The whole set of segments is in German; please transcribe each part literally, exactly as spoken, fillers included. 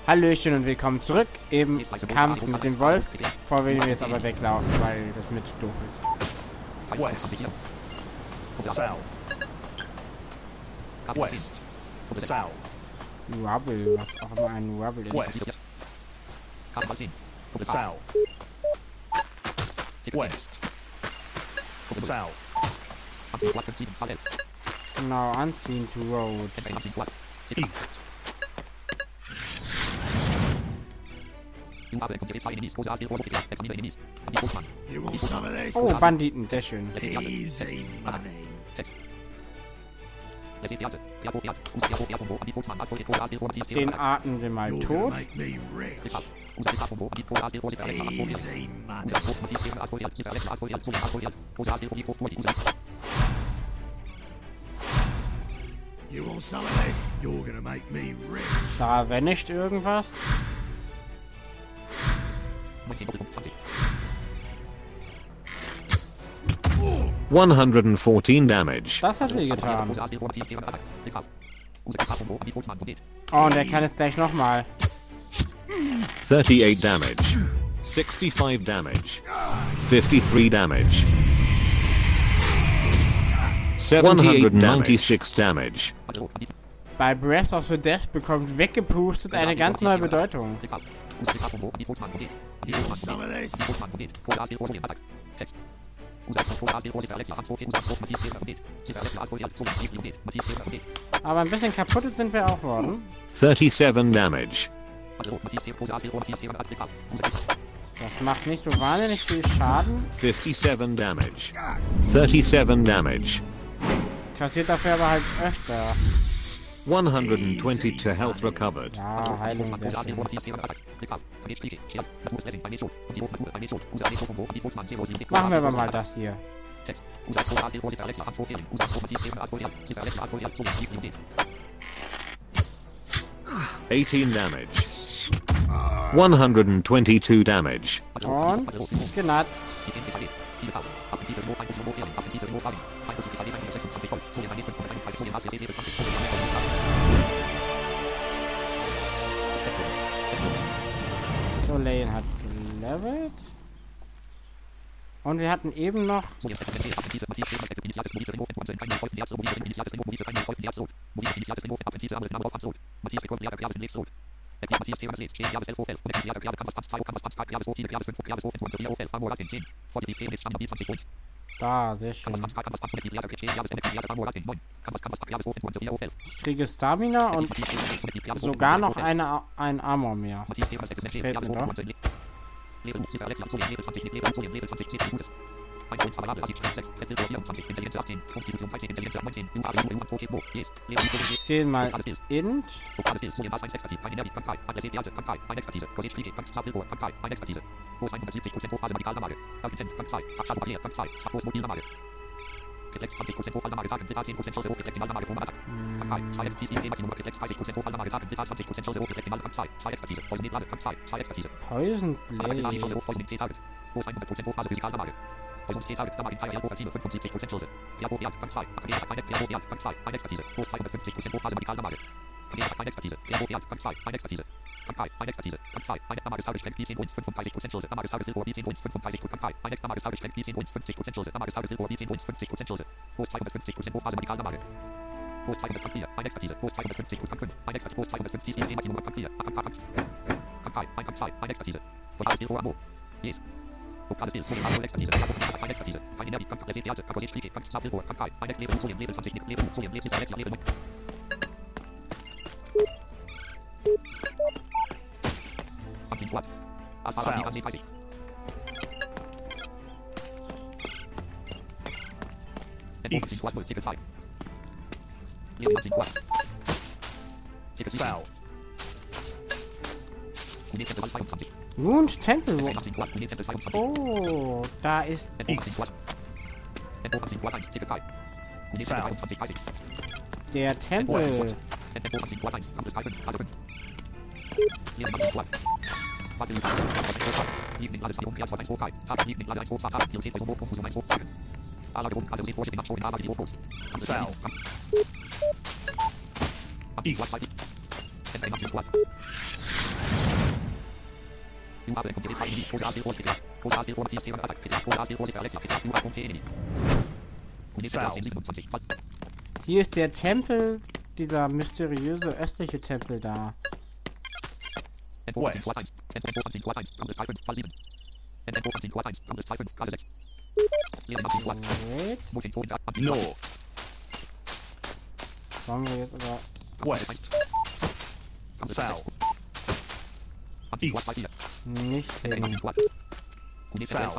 Hallöchen und willkommen zurück im Kampf mit dem Wolf, bevor wir jetzt aber weglaufen, weil das mit doof ist. West. South. West. South. Wobble, was auch immer ein Wobble ist. West. South. West. South. Genau, unseen to road. East. Oh, Banditen, sehr schön. Easy money. Den atmen wir mal You're tot. gonna make me rich. Easy money. You want some of this? You're gonna make me rich. Da vanisht irgendwas. one hundred fourteen damage. Das hat weh getan. Oh, und er kann es gleich nochmal. thirty-eight damage. sixty-five damage. fifty-three damage. one hundred ninety-six damage. Bei Breath of the Death bekommt weggepustet eine ganz neue Bedeutung. Some of this? Aber ein bisschen kaputt sind wir auch worden. thirty-seven damage. Das macht nicht so wahnsinnig viel Schaden. fifty-seven damage. thirty-seven damage. Kassiert dafür aber halt öfter. one hundred twenty-two health recovered. Ja, Heilung sehr schön. Machen wir aber mal das hier. eighteen damage. one hundred twenty-two damage. Und genatzt. So, Lane hat gelevelt. Und wir hatten eben noch... Da, sehr schön. Ich kriege Stamina und sogar noch eine, ein Armor mehr. Fällt mir doch. Zählen mal int. Poison Blade. South. East. South. Wound Temple. Oh, da ist... East. South. Der Tempel. West. South. East. Hier ist der Tempel, dieser mysteriöse östliche Tempel da. West. North. Wollen wir jetzt aber... West. South. East. Nicht hin. South.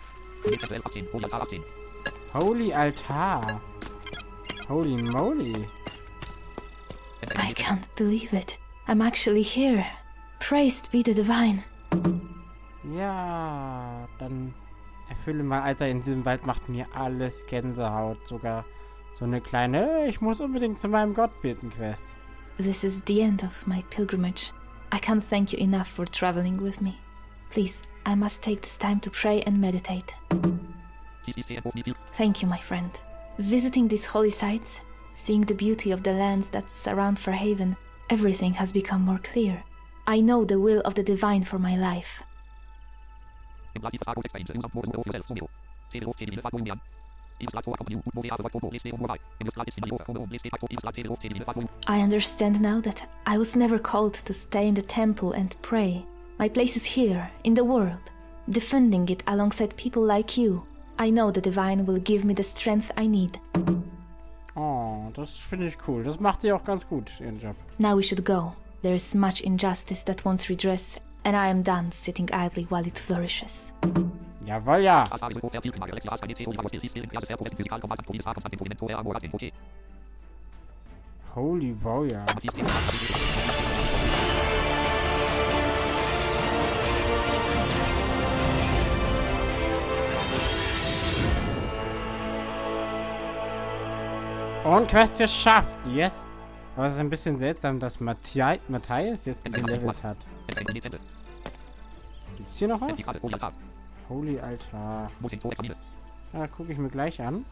Holy Altar. Holy moly. I can't believe it. I'm actually here. Praised be the divine. Ja, dann erfülle mal, Alter, in diesem Wald macht mir alles Gänsehaut. Sogar so eine kleine, ich muss unbedingt zu meinem Gott beten Quest. This is the end of my pilgrimage. I can't thank you enough for traveling with me. Please, I must take this time to pray and meditate. Thank you, my friend. Visiting these holy sites, seeing the beauty of the lands that surround Fairhaven, everything has become more clear. I know the will of the divine for my life. I understand now that I was never called to stay in the temple and pray. My place is here, in the world, defending it alongside people like you. I know the divine will give me the strength I need. Oh, das finde ich cool. Das macht sie auch ganz gut, ihren Job. Now we should go. There is much injustice that wants redress, and I am done sitting idly while it flourishes. Jawohl, ja. Holy Warrior. Und Quest geschafft, yes. Aber es ist ein bisschen seltsam, dass Matthias, Matthias jetzt gelevelt hat. Gibt's hier noch was? Holy Altar. Ja, gucke ich mir gleich an.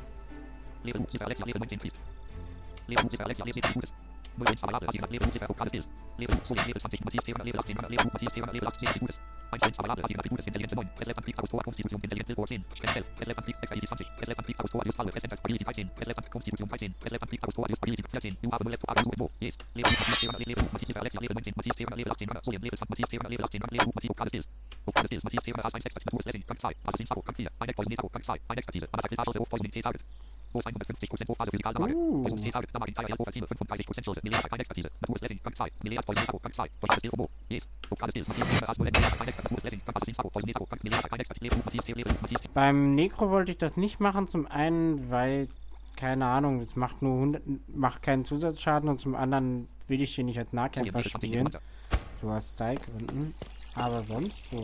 Beim Necro wollte ich das nicht machen, zum einen, weil, keine Ahnung, es macht nur hundert, macht keinen Zusatzschaden und zum anderen will ich hier nicht als Nahkämpfer spielen. So aus Style-Gründen. Aber sonst so.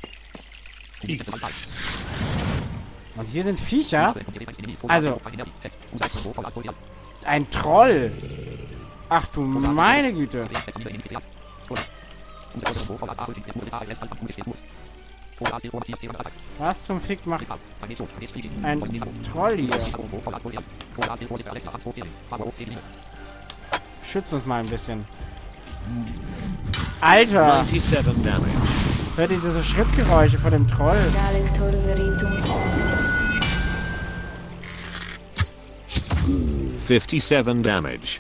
Und hier sind Viecher. Also. Ein Troll. Ach du meine Güte. Was zum Fick macht ein Troll hier? Schützt uns mal ein bisschen. Alter! Hört ihr diese Schrittgeräusche von dem Troll? fifty-seven damage.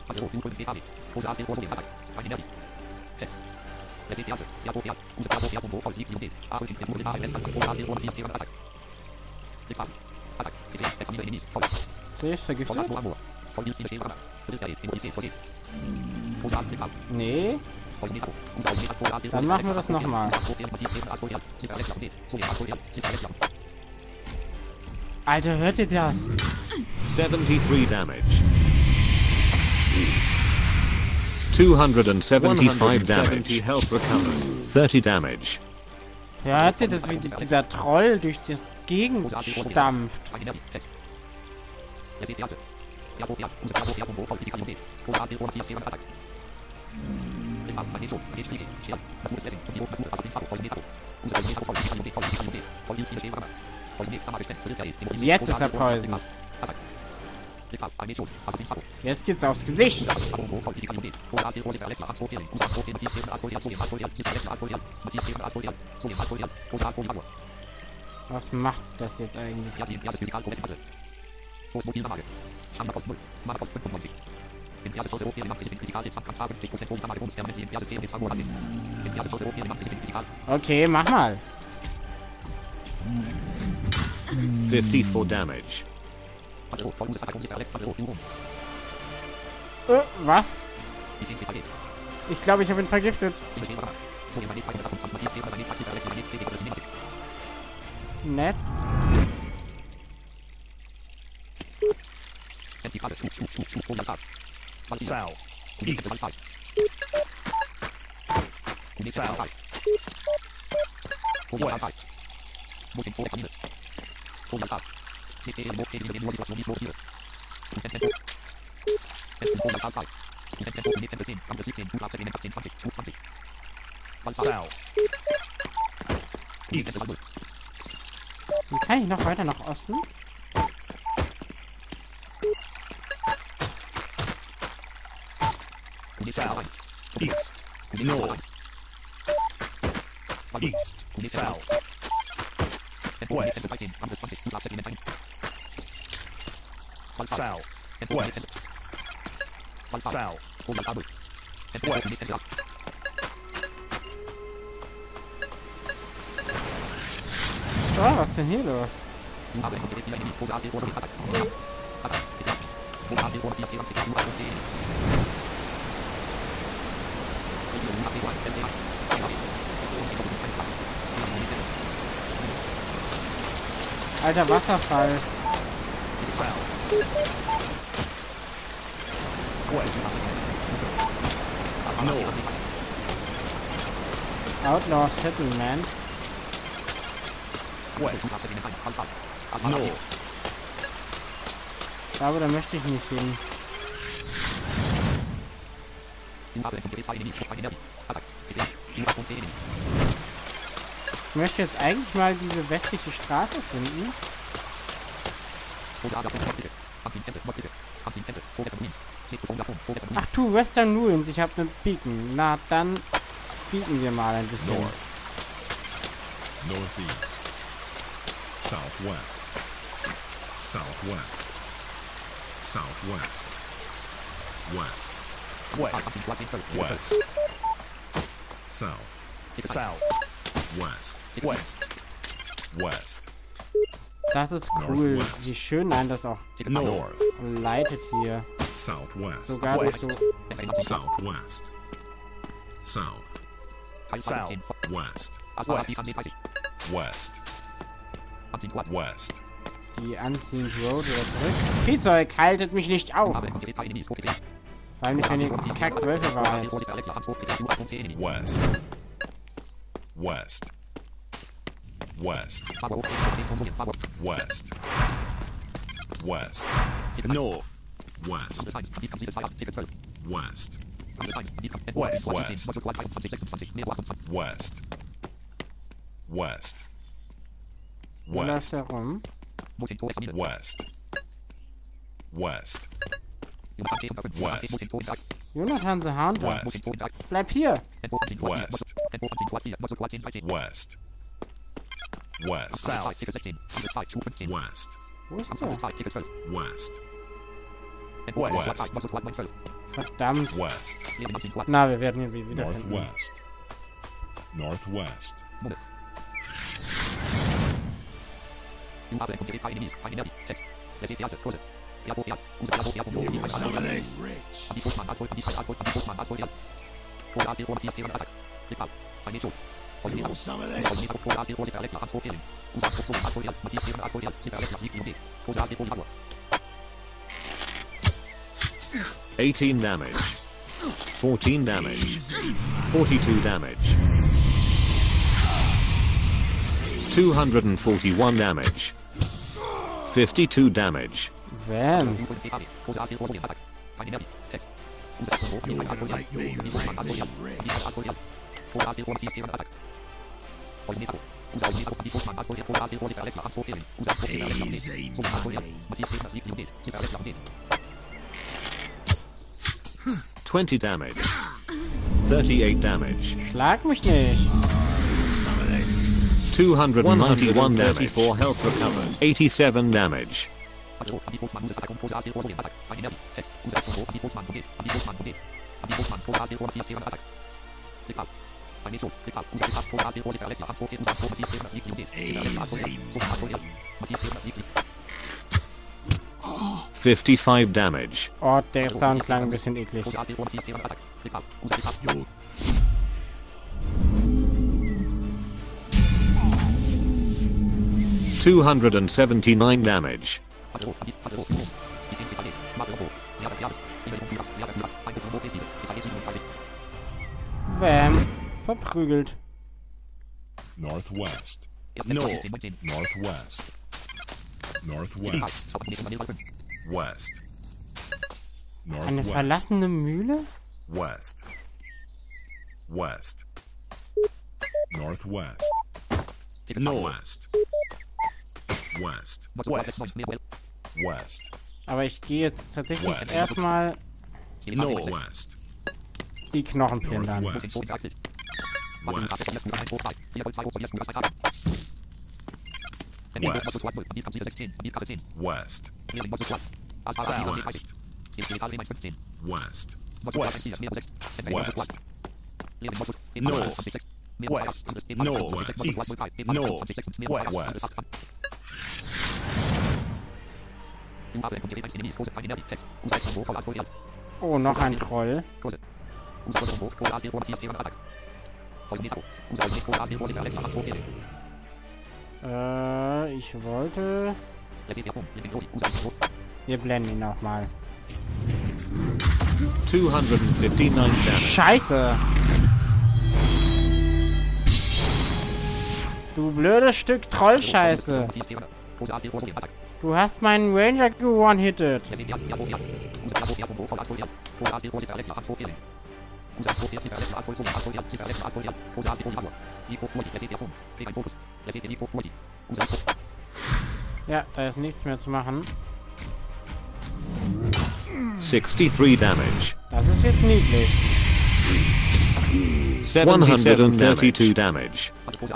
Der ist vergiftet? Nee. Dann machen wir das nochmal. Alter, hört ihr das? seventy-three damage. two hundred seventy-five damage. Health recovered. thirty damage. Ja, hört ihr das, wie die, dieser Troll durch das Gegend stampft? Jetzt ist er Poison. Jetzt geht's aufs Gesicht. Was macht das jetzt eigentlich? Okay, mach mal. fifty-four damage. Äh, was? Ich glaube, ich habe ihn vergiftet. Nett. Sal. East. Sal. West. Sal. East. Wie kann ich noch weiter nach Osten? South, east, north, east, south, west, south, west, south, west. Oh, was denn hier los? Alter Wasserfall. South, west, north, Outlaw Settlement. west, north, Aber da möchte ich nicht hin. Ich möchte jetzt eigentlich mal diese westliche Straße finden. Ach du, Western Ruins, ich habe eine Beacon. Na, dann bieten wir mal ein bisschen. North. Northeast. Southwest. Southwest. Southwest. West. west, West. South. south, West. west, West. Das ist cool, Northwest. wie schön einen das auch North. leitet hier. Southwest. Sogar durch West. so... Southwest. South. south, West. west, West. West. Die Unseen Road oder zurück. Viehzeug, haltet mich nicht auf! Weil mich eine Kackwölfe war. West. West. West. West. West. north, West. West. west, West. West. Wo läuft West. er rum? West. West. West. Jonathan the Hunter. West. Bleib hier! West. West. West. south, West. Wo ist der? West. west, Verdammt. West. Na, wir werden ihn wieder finden. Northwest. Northwest. eighteen damage. fourteen damage. forty-two damage. two hundred forty-one damage. fifty-two damage. Van. You're gonna make me rich. Easy money. twenty damage. thirty-eight damage. Schlag mich nicht. two hundred ninety-one damage. thirty-four health recovered. eighty-seven damage. fifty-five damage. Oh, der Sound klang ein bisschen eklig. two hundred seventy-nine damage. Wham. Verprügelt. Northwest. North. Northwest. Northwest. West. Eine Northwest. verlassene Mühle? West. West. Northwest. Northwest. West. West. West. Aber ich gehe jetzt tatsächlich West. erstmal Northwest. die Knochen plündern. Northwest. West. West. West. Southwest. West. West. West. North. West. North. East. North. West. Oh, noch ein Troll. Äh, ich wollte... Wir blenden ihn auch mal. two hundred fifty-nine damage. Scheiße! Du blödes Stück Trollscheiße! Du hast meinen Ranger ge-one-hitted! Ja, da ist nichts mehr zu machen. sixty-three damage. Das ist jetzt niedlich. one hundred thirty-two damage.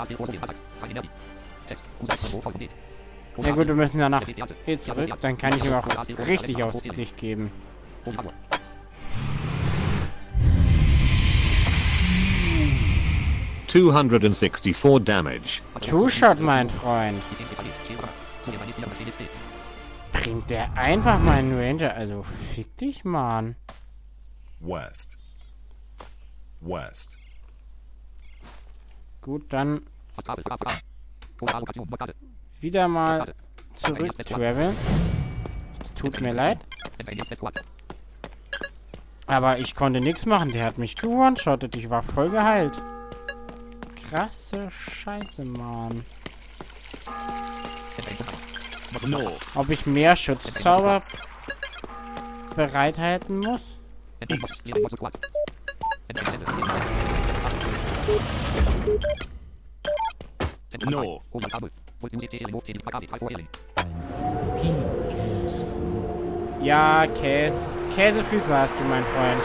Ja gut, wir müssen danach eh zurück, dann kann ich ihm auch richtig aufs Gesicht geben. two hundred sixty-four damage. Two-Shot, mein Freund. Bringt der einfach meinen Ranger? Also, fick dich, Mann. West. West. Gut, dann wieder mal zurück traveln. Tut mir leid. Aber ich konnte nichts machen. Der hat mich ge-one-shottet. Ich war voll geheilt. Krasse Scheiße, Mann. Ob ich mehr Schutzzauber bereithalten muss? East. North. Ja, Käse. Käsefüße hast du, mein Freund.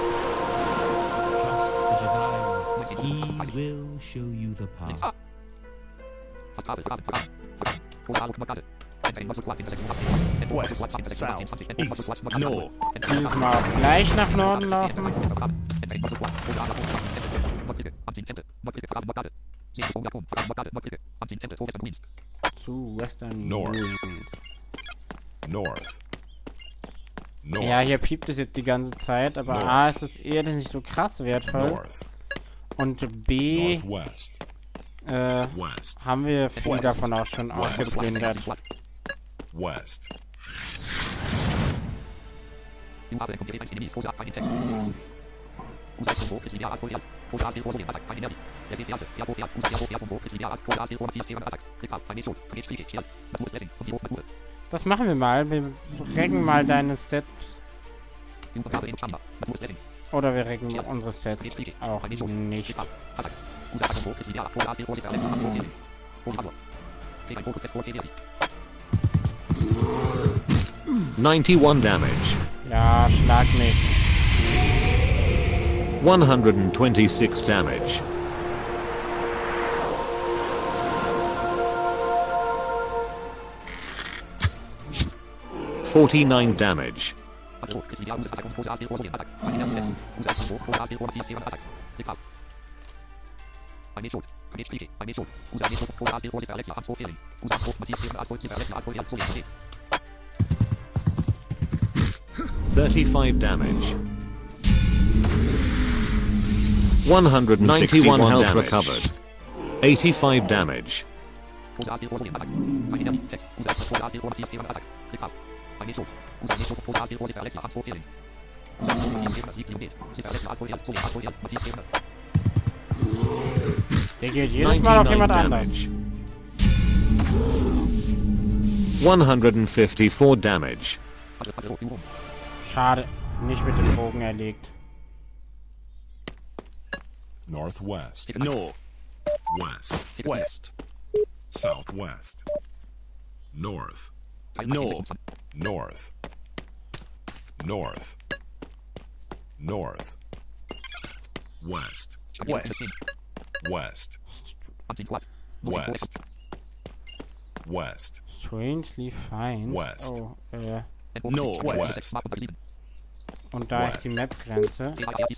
He will show you the path. West. South. East. North. Dieses Mal auch gleich nach Norden laufen. Zu Western North. Ruins. North. North. Ja, hier piept es jetzt die ganze Zeit, aber North. A, ist es eher nicht so krass wertvoll. North. Und B, Northwest. äh, West. haben wir viel West. davon auch schon West. ausgeplündert. West. Das machen wir mal. Wir recken mal deine Stats. Oder wir recken unsere Stats auch nicht. ninety-one damage. Ja, schlag mich. one hundred twenty-six damage. forty-nine damage. thirty-five damage. one hundred ninety-one health damage. Recovered. eighty-five damage. Der geht jedes Mal auf jemand anders. one hundred fifty-four damage. Schade, nicht mit dem Bogen erlegt. Northwest. North. West. West. Southwest. North. North. North. North. North. West. West. West. West. West. Strangely fine. West. Oh, äh. North. West. Und da ist die Map-Grenze.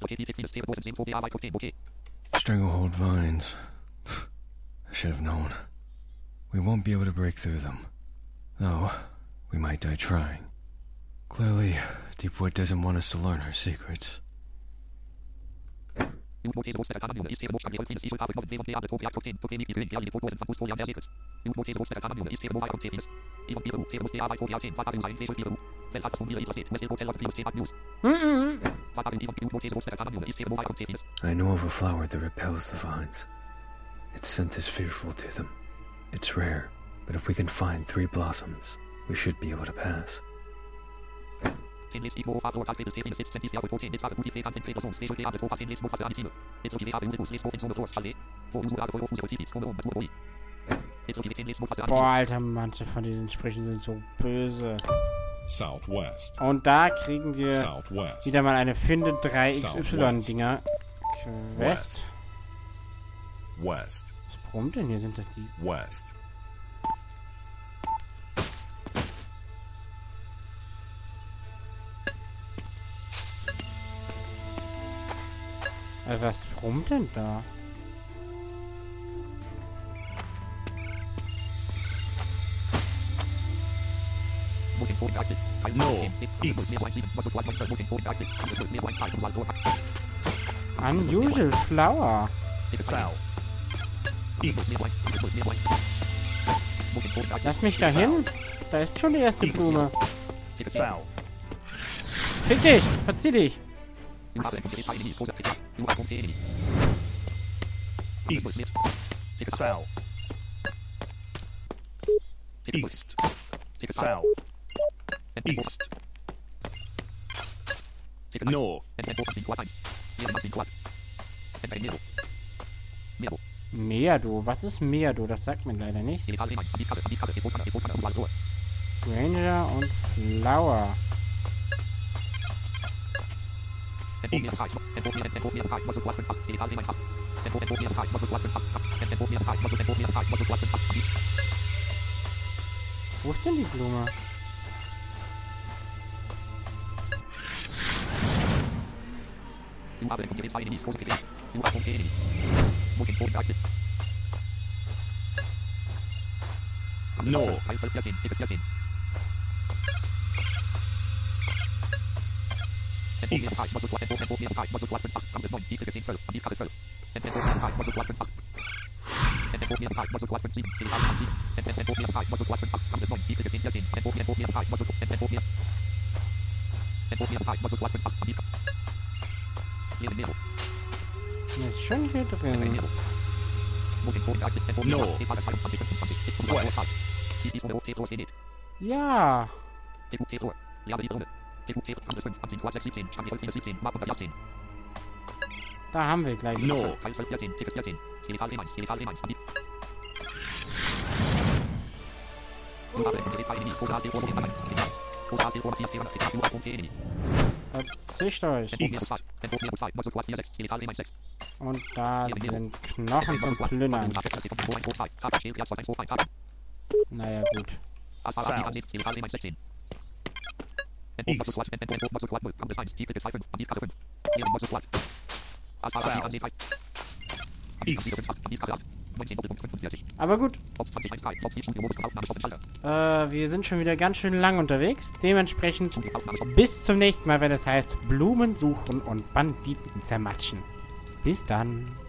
Stranglehold vines. I should have known. We won't be able to break through them. Though, we might die trying. Clearly, Deepwood doesn't want us to learn her secrets. I know of a flower that repels the vines. Its scent is fearful to them. It's rare, but if we can find three blossoms, we should be able to pass. Boah, Alter, manche von diesen Sprüchen sind so böse. Southwest. Und da kriegen wir Southwest. wieder mal eine Finde drei X Y-Dinger. West. West. Was brummt denn hier? Sind das die? West. Also was brummt denn da? North. East. Unusual flower. South. East. Lass mich da hin. Da ist schon die erste Blume. South. Fick dich! Verzieh dich! East. South. East. South. East. North. Meerdo. Was ist Meerdo? Das sagt mir leider nicht. Ranger und Flower. East. Wo ist denn die Blume? North. East. Ist schon hier drin. North. West. Ja. Da haben wir gleich. North. Verzicht euch. Und da sind Knochen zum Plündern. Naja, gut. Aber gut. Äh, wir sind schon wieder ganz schön lang unterwegs. Dementsprechend bis zum nächsten Mal, wenn es heißt Blumen suchen und Banditen zermatschen. Bis dann.